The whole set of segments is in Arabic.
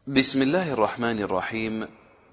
بسم الله الرحمن الرحيم.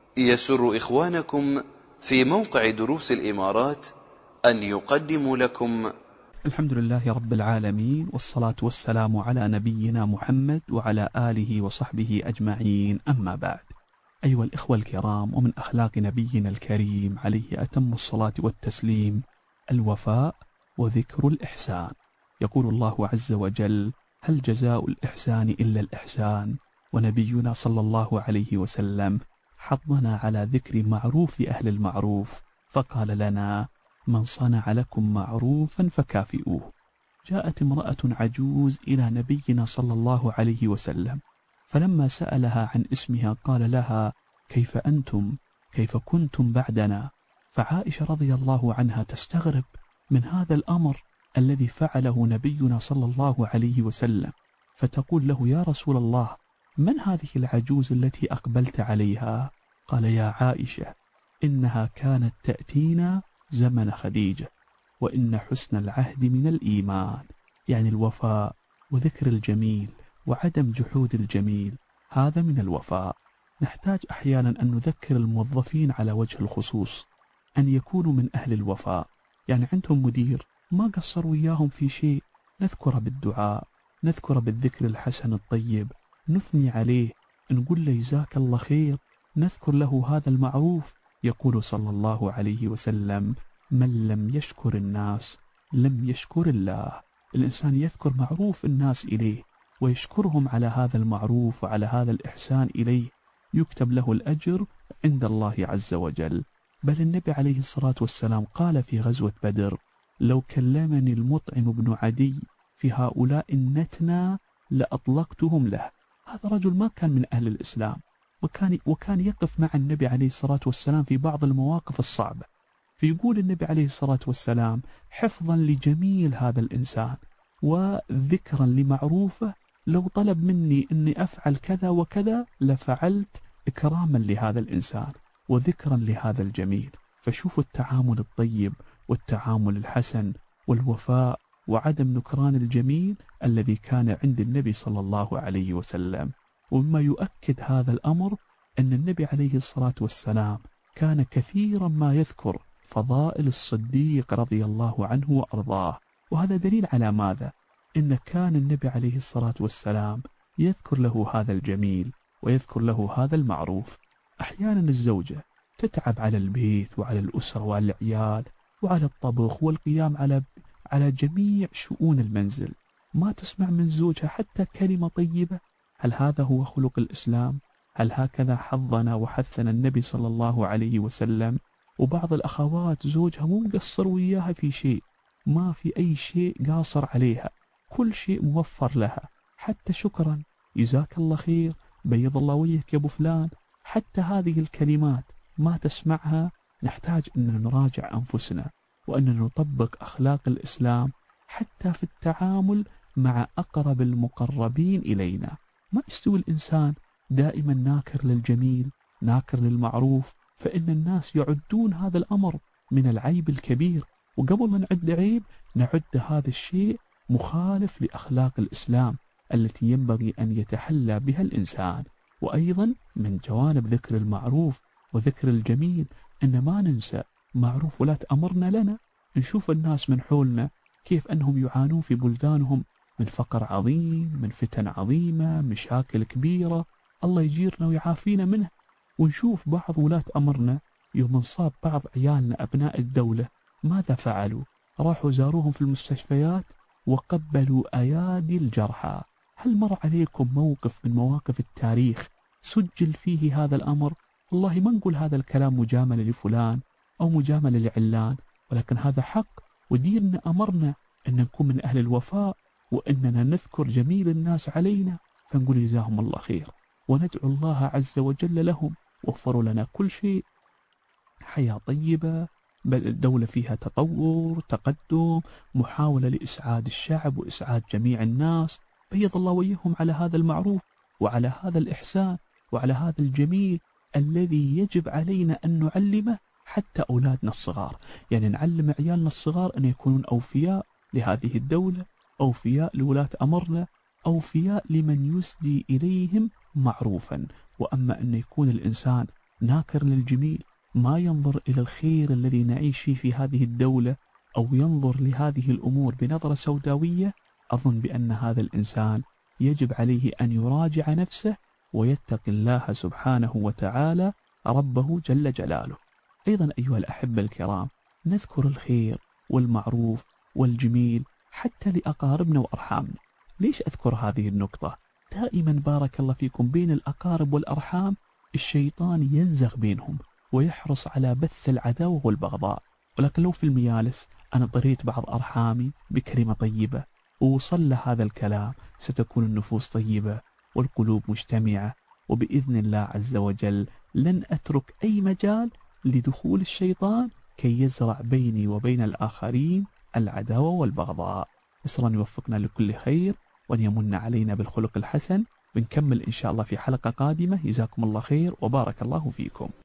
يسر إخوانكم في موقع دروس الإمارات أن يقدموا لكم الحمد لله رب العالمين، والصلاة والسلام على نبينا محمد وعلى آله وصحبه أجمعين، أما بعد. أيها الإخوة الكرام، ومن أخلاق نبينا الكريم عليه أتم الصلاة والتسليم الوفاء وذكر الإحسان. يقول الله عز وجل: هل جزاء الإحسان إلا الإحسان؟ ونبينا صلى الله عليه وسلم حضنا على ذكر معروف أهل المعروف، فقال لنا: من صنع لكم معروفا فكافئوه. جاءت امرأة عجوز إلى نبينا صلى الله عليه وسلم، فلما سألها عن اسمها قال لها: كيف أنتم؟ كيف كنتم بعدنا؟ فعائشة رضي الله عنها تستغرب من هذا الأمر الذي فعله نبينا صلى الله عليه وسلم، فتقول له: يا رسول الله، من هذه العجوز التي أقبلت عليها؟ قال: يا عائشة، إنها كانت تأتينا زمن خديجة، وإن حسن العهد من الإيمان، يعني الوفاء وذكر الجميل وعدم جحود الجميل، هذا من الوفاء. نحتاج أحيانا أن نذكر الموظفين على وجه الخصوص أن يكونوا من أهل الوفاء، يعني عندهم مدير ما قصر وياهم في شيء، نذكر بالدعاء، نذكر بالذكر الحسن الطيب، نثني عليه، نقول له جزاك الله خير، نذكر له هذا المعروف. يقول صلى الله عليه وسلم: من لم يشكر الناس لم يشكر الله. الإنسان يذكر معروف الناس إليه ويشكرهم على هذا المعروف وعلى هذا الإحسان إليه، يكتب له الأجر عند الله عز وجل. بل النبي عليه الصلاة والسلام قال في غزوة بدر: لو كلمني المطعم بن عدي في هؤلاء النتنى لأطلقتهم له. هذا رجل ما كان من أهل الإسلام، وكان يقف مع النبي عليه الصلاة والسلام في بعض المواقف الصعبة، فيقول النبي عليه الصلاة والسلام: حفظا لجميل هذا الإنسان وذكرا لمعروفه، لو طلب مني أني أفعل كذا وكذا لفعلت، إكراما لهذا الإنسان وذكرا لهذا الجميل. فشوفوا التعامل الطيب والتعامل الحسن والوفاء وعدم نكران الجميل الذي كان عند النبي صلى الله عليه وسلم. ومما يؤكد هذا الأمر أن النبي عليه الصلاة والسلام كان كثيرا ما يذكر فضائل الصديق رضي الله عنه وأرضاه، وهذا دليل على ماذا؟ إن كان النبي عليه الصلاة والسلام يذكر له هذا الجميل ويذكر له هذا المعروف. أحيانا الزوجة تتعب على البيت وعلى الأسرة وعلى العيال وعلى الطبخ والقيام على جميع شؤون المنزل، ما تسمع من زوجها حتى كلمة طيبة. هل هذا هو خلق الإسلام؟ هل هكذا حظنا وحثنا النبي صلى الله عليه وسلم؟ وبعض الأخوات زوجها مو مقصر وياها في شيء، ما في أي شيء قاصر عليها، كل شيء موفر لها، حتى شكرا، جزاك الله خير، بيض الله وجهك يا أبو فلان، حتى هذه الكلمات ما تسمعها. نحتاج أن نراجع أنفسنا وأن نطبق أخلاق الإسلام حتى في التعامل مع أقرب المقربين إلينا. ما يستوي الإنسان دائما ناكر للجميل ناكر للمعروف، فإن الناس يعدون هذا الأمر من العيب الكبير، وقبل ما نعد عيب نعد هذا الشيء مخالف لأخلاق الإسلام التي ينبغي أن يتحلى بها الإنسان. وأيضا من جوانب ذكر المعروف وذكر الجميل أن ما ننسى معروف ولا تأمرنا لنا. نشوف الناس من حولنا كيف أنهم يعانون في بلدانهم من فقر عظيم، من فتن عظيمة، مشاكل كبيرة، الله يجيرنا ويعافينا منها. ونشوف بعض ولاة أمرنا يوم انصاب بعض عيالنا أبناء الدولة ماذا فعلوا؟ راحوا زاروهم في المستشفيات وقبلوا أيادي الجرحى. هل مر عليكم موقف من مواقف التاريخ سجل فيه هذا الأمر؟ والله ما نقول هذا الكلام مجاملة لفلان أو مجاملة لعلان، ولكن هذا حق، وديننا أمرنا أن نكون من أهل الوفاء وأننا نذكر جميل الناس علينا، فنقول جزاهم الله خير وندعو الله عز وجل لهم، وفروا لنا كل شيء، حياة طيبة، بل الدولة فيها تطور تقدم، محاولة لإسعاد الشعب وإسعاد جميع الناس. بيض الله وجههم على هذا المعروف وعلى هذا الإحسان وعلى هذا الجميل الذي يجب علينا أن نعلمه حتى أولادنا الصغار. يعني نعلم عيالنا الصغار أن يكونون أوفياء لهذه الدولة، أوفياء لولاة أمرنا، أوفياء لمن يسدي إليهم معروفا. وأما أن يكون الإنسان ناكر للجميل، ما ينظر إلى الخير الذي نعيش فيه في هذه الدولة، أو ينظر لهذه الأمور بنظرة سوداوية، أظن بأن هذا الإنسان يجب عليه أن يراجع نفسه ويتقي الله سبحانه وتعالى ربه جل جلاله. أيضا أيها الأحبة الكرام، نذكر الخير والمعروف والجميل حتى لأقاربنا وأرحامنا. ليش أذكر هذه النقطة؟ دائما بارك الله فيكم بين الأقارب والأرحام الشيطان ينزغ بينهم ويحرص على بث العداوة والبغضاء. ولكن لو في الميالس أنا طريت بعض أرحامي بكلمة طيبة ووصل له هذا الكلام، ستكون النفوس طيبة والقلوب مجتمعة، وبإذن الله عز وجل لن أترك أي مجال لدخول الشيطان كي يزرع بيني وبين الآخرين العداوة والبغضاء. نسأل أن يوفقنا لكل خير وأن يمن علينا بالخلق الحسن. بنكمل إن شاء الله في حلقة قادمة. جزاكم الله خير وبارك الله فيكم.